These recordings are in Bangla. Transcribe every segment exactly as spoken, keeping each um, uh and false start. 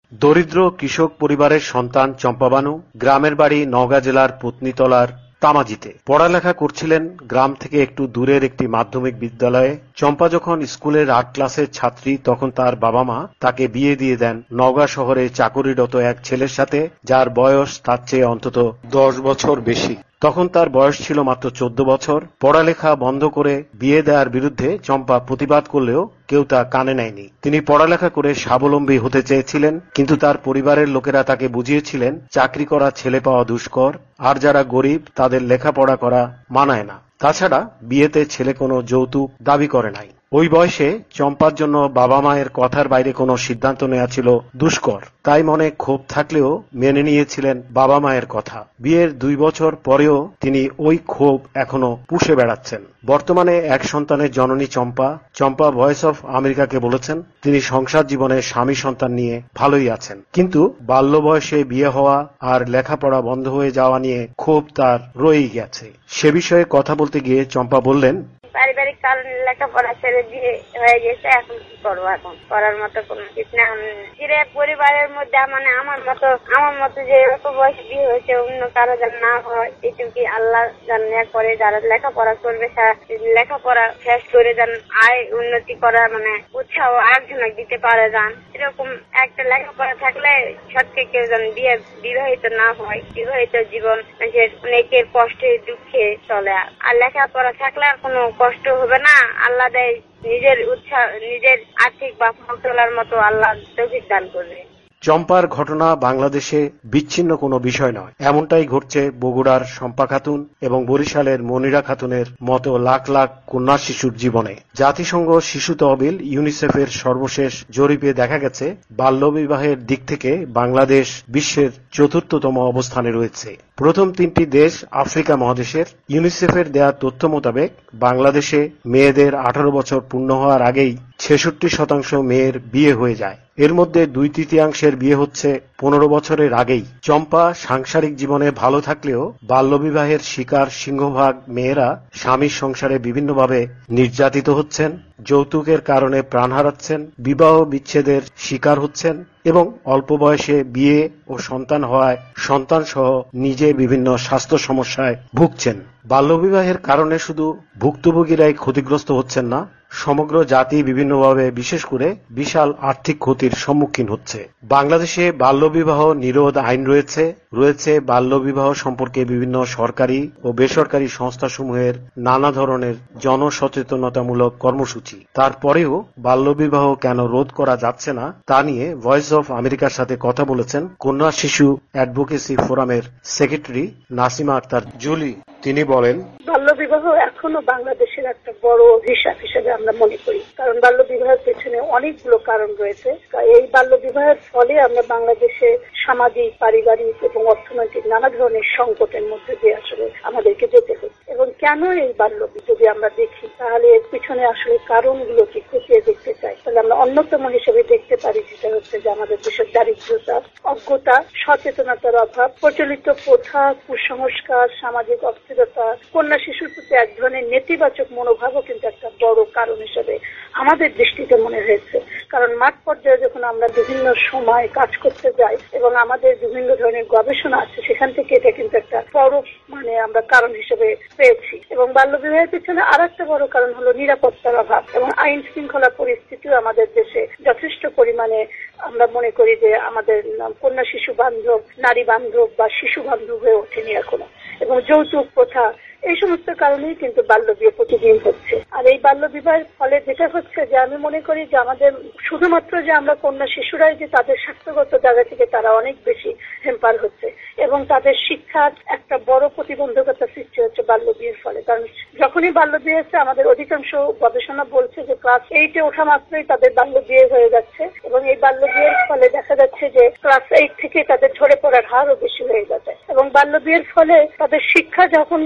দরিদ্র কৃষক পরিবারের সন্তান চম্পা বানু গ্রামের বাড়ি নওগাঁ জেলার পত্নীতলার তামাজিতে পড়ালেখা করছিলেন। গ্রাম থেকে একটু দূরের একটি মাধ্যমিক বিদ্যালয়ে চম্পা যখন স্কুলের আট ক্লাসের ছাত্রী, তখন তার বাবা মা তাকে বিয়ে দিয়ে দেন নওগাঁ শহরে চাকুরিরত এক ছেলের সাথে, যার বয়স তার চেয়ে অন্তত দশ বছর বেশি। তখন তার বয়স ছিল মাত্র চোদ্দ বছর। পড়ালেখা বন্ধ করে বিয়ে দেওয়ার বিরুদ্ধে চম্পা প্রতিবাদ করলেও কেউ তা কানে নেয়নি। তিনি পড়ালেখা করে স্বাবলম্বী হতে চেয়েছিলেন, কিন্তু তার পরিবারের লোকেরা তাকে বুঝিয়েছিলেন চাকরি করা ছেলে পাওয়া দুষ্কর, আর যারা গরিব তাদের লেখাপড়া করা মানায় না। তাছাড়া বিয়েতে ছেলে কোনো যৌতুক দাবি করে নাই। ওই বয়সে চম্পার জন্য বাবা মায়ের কথার বাইরে কোনো সিদ্ধান্ত নেওয়া ছিল দুষ্কর। তাই মনে ক্ষোভ থাকলেও মেনে নিয়েছিলেন বাবা মায়ের কথা। বিয়ের দুই বছর পরেও তিনি ওই ক্ষোভ এখনো পুষে বেড়াচ্ছেন। বর্তমানে এক সন্তানের জননী চম্পা চম্পা ভয়েস অফ আমেরিকাকে বলেছেন তিনি সংসার জীবনে স্বামী সন্তান নিয়ে ভালোই আছেন, কিন্তু বাল্য বয়সে বিয়ে হওয়া আর লেখাপড়া বন্ধ হয়ে যাওয়া নিয়ে ক্ষোভ তার রয়েই গেছে। সে বিষয়ে কথা বলতে গিয়ে চম্পা বললেন, পারিবারিক কারণে লেখাপড়া ছেড়ে দিয়ে হয়ে গেছে, এখন কি করবো? এখন করার মতো কোনো কিছু না। ধীরে পরিবারের মধ্যে মানে আমার মতো আমার মতো যে অল্প বয়সে বিয়ে হয়েছে অন্য কারো যেন না হয়, এটুকু আল্লাহ জানিয়া করে। যারা লেখাপড়া করবে লেখাপড়া শেষ করে যেন আয় উন্নতি করা মানে উৎসাহ আরেকজনকে দিতে পারে যান। এরকম একটা লেখাপড়া থাকলে সত্যি কেউ যেন বিয়ে বিবাহিত না হয়। বিবাহিত জীবন অনেকের কষ্টে দুঃখে চলে, আর লেখাপড়া থাকলে আর কোনো কষ্ট হবে না। আল্লাহ দেয় নিজের উৎসাহ নিজের আর্থিক বাপ মা তোলার মতো আল্লাহ তৌফিক দান করবে। চম্পার ঘটনা বাংলাদেশে বিচ্ছিন্ন কোনো বিষয় নয়। এমনটাই ঘটছে বগুড়ার শম্পা খাতুন এবং বরিশালের মনিরা খাতুনের মতো লাখ লাখ কন্যা শিশুর জীবনে। জাতিসংঘ শিশু তহবিল ইউনিসেফের সর্বশেষ জরিপে দেখা গেছে বাল্যবিবাহের দিক থেকে বাংলাদেশ বিশ্বের চতুর্থতম অবস্থানে রয়েছে। প্রথম তিনটি দেশ আফ্রিকা মহাদেশের। ইউনিসেফের দেয়া তথ্য মোতাবেক বাংলাদেশে মেয়েদের আঠারো বছর পূর্ণ হওয়ার আগেই ছেষট্টি শতাংশ মেয়ের বিয়ে হয়ে যায়। এর মধ্যে দুই তৃতীয়াংশের বিয়ে হচ্ছে পনেরো বছরের আগেই। চম্পা সাংসারিক জীবনে ভালো থাকলেও বাল্যবিবাহের শিকার সিংহভাগ মেয়েরা স্বামীর সংসারে বিভিন্নভাবে নির্যাতিত হচ্ছেন, যৌতুকের কারণে প্রাণ হারাচ্ছেন, বিবাহ বিচ্ছেদের শিকার হচ্ছেন এবং অল্প বয়সে বিয়ে ও সন্তান হওয়ায় সন্তান সহ নিজে বিভিন্ন স্বাস্থ্য সমস্যায় ভুগছেন। বাল্যবিবাহের কারণে শুধু ভুক্তভোগীরাই ক্ষতিগ্রস্ত হচ্ছেন না, সমগ্র জাতি বিভিন্নভাবে বিশেষ করে বিশাল আর্থিক ক্ষতির সম্মুখীন হচ্ছে। বাংলাদেশে বাল্যবিবাহ নিরোধ আইন রয়েছে রয়েছে বাল্যবিবাহ সম্পর্কে বিভিন্ন সরকারি ও বেসরকারি সংস্থাসমূহের নানা ধরনের জনসচেতনতামূলক কর্মসূচি। তারপরেও বাল্যবিবাহ কেন রোধ করা যাচ্ছে না তা নিয়ে ভয়েস অফ আমেরিকার সাথে কথা বলেছেন কন্যা শিশু অ্যাডভোকেসি ফোরামের সেক্রেটারি নাসিমা আক্তার জুলি। তিনি বলেন, বাল্যবিবাহ এখনো বাংলাদেশের একটা বড় অভিশাপ হিসেবে আমরা মনে করি, কারণ বাল্যবিবাহের পেছনে অনেকগুলো কারণ রয়েছে। এই বাল্যবিবাহের ফলে আমরা বাংলাদেশে সামাজিক, পারিবারিক এবং অর্থনৈতিক নানা ধরনের সংকটের মধ্যে দিয়ে আসলে আমাদেরকে যেতে হচ্ছে। এবং কেন এই বাল্য যদি আমরা দেখি তাহলে এর পিছনে আসলে কারণগুলোকে খুঁটিয়ে দেখতে চাই, তাহলে আমরা অন্যতম হিসেবে দেখতে পারি যেটা হচ্ছে যে আমাদের দেশের দারিদ্রতা, অজ্ঞতা, সচেতনতার অভাব, প্রচলিত প্রথা, কুসংস্কার, সামাজিক অস্থিরতা, কন্যা শিশুর প্রতি এক ধরনের নেতিবাচক মনোভাবও কিন্তু একটা বড় কারণ হিসেবে আমাদের দৃষ্টিতে মনে হয়েছে। কারণ মাঠ পর্যায়ে যখন আমরা বিভিন্ন সময় কাজ করতে যাই এবং আমাদের বিভিন্ন ধরনের গবেষণা আছে, সেখান থেকে এটা কিন্তু একটা বড় মানে আমরা কারণ হিসেবে পেয়েছি। এবং বাল্যবিবাহের পিছনে আর একটা বড় কারণ হলো নিরাপত্তার অভাব এবং আইন শৃঙ্খলা পরিস্থিতিও আমাদের দেশে যথেষ্ট পরিমাণে আমরা মনে করি যে আমাদের কন্যা শিশু বান্ধব, নারী বান্ধব বা শিশু বান্ধব হয়ে ওঠেনি এখনো। এবং যৌতুক প্রথা, এই সমস্ত কারণেই কিন্তু বাল্য বিয়ে প্রতিদিন হচ্ছে। আর এই বাল্য বিবাহের ফলে যেটা হচ্ছে যে আমি মনে করি যে আমাদের শুধুমাত্র যে আমরা কন্যা শিশুরাই যে তাদের স্বাস্থ্যগত জায়গা থেকে তারা অনেক বেশি হেম্পার হচ্ছে এবং তাদের শিক্ষার একটা বড় প্রতিবন্ধকতা সৃষ্টি হচ্ছে বাল্য বিয়ের ফলে। কারণ যখনই বাল্য বিয়ে হচ্ছে, আমাদের অধিকাংশ গবেষণা বলছে যে ক্লাস এইটে ওঠা মাত্রই তাদের বাল্য বিয়ে হয়ে যাচ্ছে এবং এই বাল্য বিয়ের ফলে দেখা যাচ্ছে যে ক্লাস এইট থেকে তাদের ঝরে পড়ার হারও বেশি হয়ে যাচ্ছে। এবং বাল্য বিয়ের ফলে তাদের শিক্ষা যখন তাদের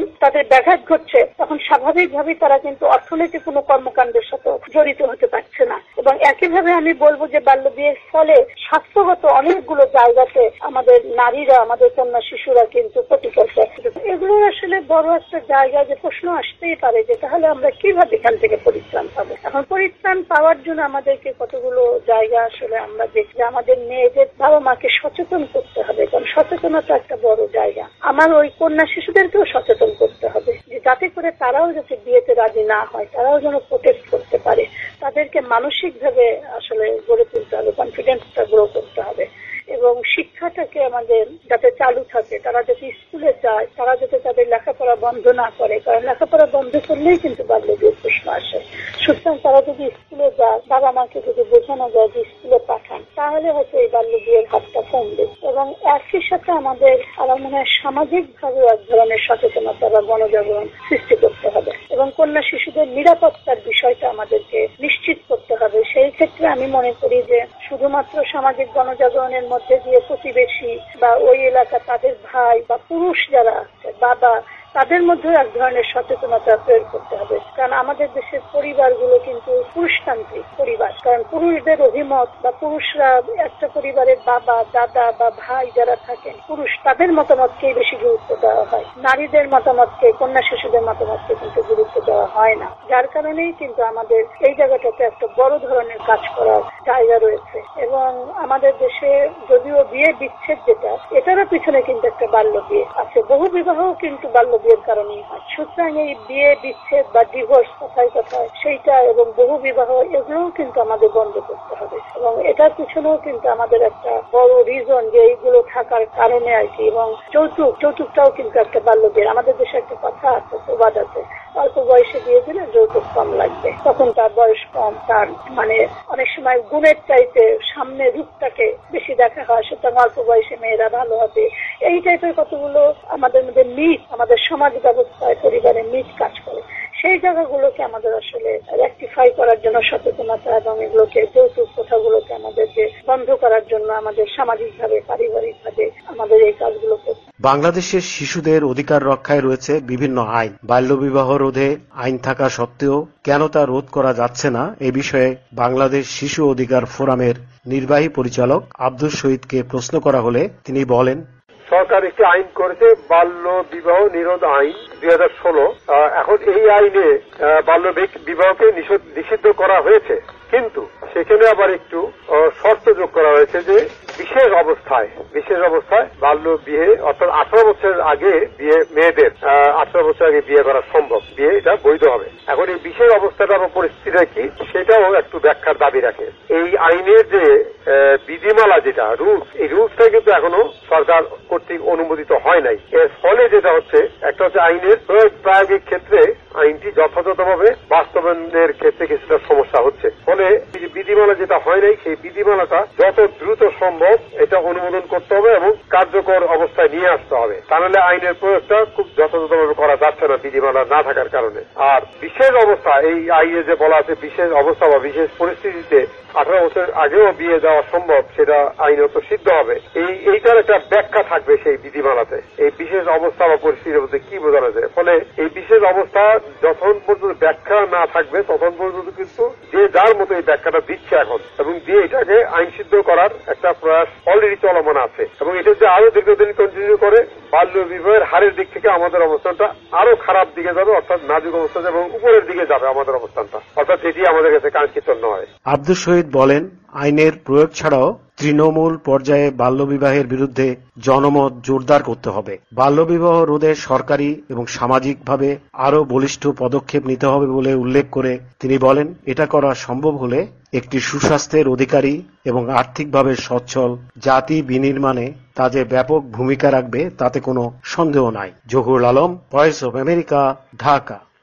ব্যাঘাত ঘটছে তখন স্বাভাবিকভাবে তারা কিন্তু অর্থনৈতিক কোনো কর্মকাণ্ডের সাথে জড়িত হতে পারছে না। এবং একইভাবে আমি বলবো যে বাল্য বিয়ের ফলে স্বাস্থ্যগত অনেকগুলো জায়গাতে আমাদের নারীরা, আমাদের কন্যা শিশুরা কিন্তু ক্ষতিগ্রস্ত হচ্ছে। এগুলোর আসলে বড় একটা জায়গা যে প্রশ্ন আসতেই পারে যে তাহলে আমরা কিভাবে এখান থেকে পরিত্রাণ পাবো। এখন পরিত্রাণ পাওয়ার জন্য আমাদেরকে কতগুলো জায়গা আসলে আমরা দেখি আমাদের মেয়েদের বাবা মাকে সচেতন করতে হবে, কারণ সচেতনতা একটা বড় জায়গা। আমার ওই কন্যা শিশুদেরকেও সচেতন করতে হবে যে যাতে করে তারাও যাতে বিয়েতে রাজি না হয়, তারাও যেন প্রোটেস্ট করতে পারে, তাদেরকে মানসিকভাবে আসলে গড়ে তুলতে হবে, কনফিডেন্সটা গ্রো করতে হবে এবং শিক্ষাটাকে আমাদের যাতে চালু থাকে, তারা যাতে স্কুলে যায়, তারা যাতে তাদের লেখাপড়া বন্ধ না করে, কারণ লেখাপড়া বন্ধ করলেই কিন্তু বাল্য বিয়ের প্রশ্ন আসে। সুতরাং তারা যদি স্কুলে যায়, বাবা মাকে যদি বোঝানো যায় যে স্কুলে পাঠান, তাহলে হয়তো এই বাল্য বিয়ের হাতটা কমবে। এবং একই সাথে আমাদের আমার মনে হয় সামাজিক ভাবে এক ধরনের সচেতনতা বা গণজাগরণ সৃষ্টি করতে হবে এবং কন্যা শিশুদের নিরাপত্তার বিষয়টা আমাদেরকে নিশ্চিত করতে হবে। সেই ক্ষেত্রে আমি মনে করি যে শুধুমাত্র সামাজিক গণজাগরণের মধ্যে দিয়ে প্রতিবেশী বা ওই এলাকা তাদের ভাই বা পুরুষ যারা আছে, বাবা, তাদের মধ্যে এক ধরনের সচেতনতা প্রয়োগ করতে হবে। কারণ আমাদের দেশের পরিবারগুলো কিন্তু পুরুষতান্ত্রিক পরিবার, কারণ পুরুষদের অভিমত বা পুরুষরা একটা পরিবারের বাবা, দাদা বা ভাই যারা থাকেন পুরুষ, তাদের মতামতকেই বেশি গুরুত্ব দেওয়া হয়। নারীদের মতামতকে, কন্যা শিশুদের মতামতকে কিন্তু গুরুত্ব দেওয়া হয় না। যার কারণেই কিন্তু আমাদের এই জায়গাটাতে একটা বড় ধরনের কাজ করার জায়গা রয়েছে। এবং আমাদের দেশে যদিও বিয়ে বিচ্ছেদ যেটা, এটারও পিছনে কিন্তু একটা বাল্য বিয়ে আছে, বহু বিবাহ কিন্তু বাল্য বিয়ের কারণেই হয়। সুতরাং এই বিয়ে বিচ্ছেদ বা ডিভোর্স কথায় কথায় সেইটা এবং বহু বিবাহ এগুলোও কিন্তু আমাদের বন্ধ করতে হবে এবং এটার পিছনেও কিন্তু আমাদের একটা বড় রিজন যে এইগুলো থাকার কারণে আর কি। এবং যৌতুক যৌতুকটাও কিন্তু একটা বাল্য বিয়ে। আমাদের দেশে একটা কথা আছে, প্রবাদ আছে, অল্প বয়সে দিয়ে দিলে যৌতুক কম লাগবে। তখন তার বয়স কম, তার মানে অনেক সময় গুণের চাইতে সামনে রূপটাকে বেশি দেখা হয়, সুতরাং অল্প বয়সে মেয়েরা ভালো হবে। এই টাইপের কতগুলো আমাদের মধ্যে মিথ, আমাদের সমাজ ব্যবস্থায় পরিবারে মিথ কাজ করে। সেই জায়গাগুলোকে আমাদের আসলে রেকটিফাই করার জন্য সচেতনতা এবং এগুলোকে যৌতুক কথাগুলোকে আমাদেরকে বন্ধ করার জন্য আমাদের সামাজিকভাবে, পারিবারিকভাবে আমাদের এই কাজগুলো করতে। বাংলাদেশের শিশুদের অধিকার রক্ষায় রয়েছে বিভিন্ন আইন। বাল্যবিবাহ রোধে আইন থাকা সত্ত্বেও কেন তা রোধ করা যাচ্ছে না, এ বিষয়ে বাংলাদেশ শিশু অধিকার ফোরামের নির্বাহী পরিচালক আব্দুল শহীদকে প্রশ্ন করা হলে তিনি বলেন, সরকার একটি আইন করেছে, বাল্য বিবাহ নিরোধ আইন দুই হাজার ষোলো। এখন এই আইনে বাল্য বিবাহকে নিষিদ্ধ করা হয়েছে, কিন্তু সেখানে আবার একটু শর্ত যোগ করা হয়েছে যে বিশেষ অবস্থায় বিশেষ অবস্থায় বাল্য বিয়ে, অর্থাৎ আঠারো বছরের আগে বিয়ে, মেয়েদের আঠারো বছর আগে বিয়ে করা সম্ভব, বিয়ে এটা বৈধ হবে। এখন এই বিশেষ অবস্থাটা বা পরিস্থিতিটা কি, সেটাও একটু ব্যাখ্যার দাবি রাখে। এই আইনের যে বিধিমালা, যেটা রুলস, এই রুলসটা কিন্তু এখনো সরকার কর্তৃক অনুমোদিত হয় নাই। এর ফলে যেটা হচ্ছে, একটা হচ্ছে আইনের প্রায়োগিক ক্ষেত্রে আইনটি যথাযথভাবে বাস্তবায়নের ক্ষেত্রে কিছুটা সমস্যা হচ্ছে। ফলে বিধিমালা যেটা হয় নাই, সেই বিধিমালাটা যত দ্রুত সম্ভব এটা অনুমোদন করতে হবে এবং কার্যকর অবস্থায় নিয়ে আসতে হবে। তাহলে আইনের প্রয়োগটা খুব যথাযথভাবে করা যাচ্ছে না বিধিমালা না থাকার কারণে। আর বিশেষ অবস্থা, এই আইনে যে বলা আছে বিশেষ অবস্থা বা বিশেষ পরিস্থিতিতে আঠারো বছর আগেও বিয়ে দেওয়া সম্ভব, সেটা আইনত সিদ্ধ হবে। এই এইটার একটা ব্যাখ্যা থাকবে সেই বিধিমালাতে, এই বিশেষ অবস্থা বা পরিস্থিতির মধ্যে কি বোঝানো যায়। ফলে এই বিশেষ অবস্থা যতক্ষণ পর্যন্ত ব্যাখ্যা না থাকবে তখন পর্যন্ত কিন্তু যে যার মতো এই ব্যাখ্যাটা দিচ্ছে এখন, এবং দিয়ে এটাকে আইন সিদ্ধ করার একটা প্রয়াস অলরেডি চলমান আছে। এবং এটা যে আরো দীর্ঘদিন কন্টিনিউ করে, বাল্য বিবাহের হারের দিক থেকে আমাদের অবস্থানটা আরো খারাপ দিকে যাবে, অর্থাৎ নাজুক অবস্থা এবং উপরের দিকে যাবে আমাদের অবস্থানটা, অর্থাৎ এটি আমাদের কাছে কাঙ্ক্ষিত নয়। আব্দুল শহীদ বলেন, আইনের প্রয়োগ ছাড়াও তৃণমূল পর্যায়ে বাল্যবিবাহের বিরুদ্ধে জনমত জোরদার করতে হবে। বাল্যবিবাহ রোধে সরকারি এবং সামাজিকভাবে আরও বলিষ্ঠ পদক্ষেপ নিতে হবে বলে উল্লেখ করে তিনি বলেন, এটা করা সম্ভব হলে একটি সুস্বাস্থ্যের অধিকারী এবং আর্থিকভাবে সচ্ছল জাতি বিনির্মাণে তা যে ব্যাপক ভূমিকা রাখবে তাতে কোনো সন্দেহ নাই। Zahurul Alam, voice of America, Dhaka.